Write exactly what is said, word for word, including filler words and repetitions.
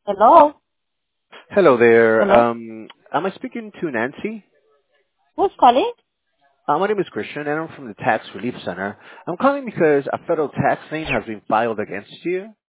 Hello? Hello there. Hello? Um, am I speaking to Nancy? Who's calling? Uh, my name is Christian, and I'm from the Tax Relief Center. I'm calling because a federal tax lien has been filed against you.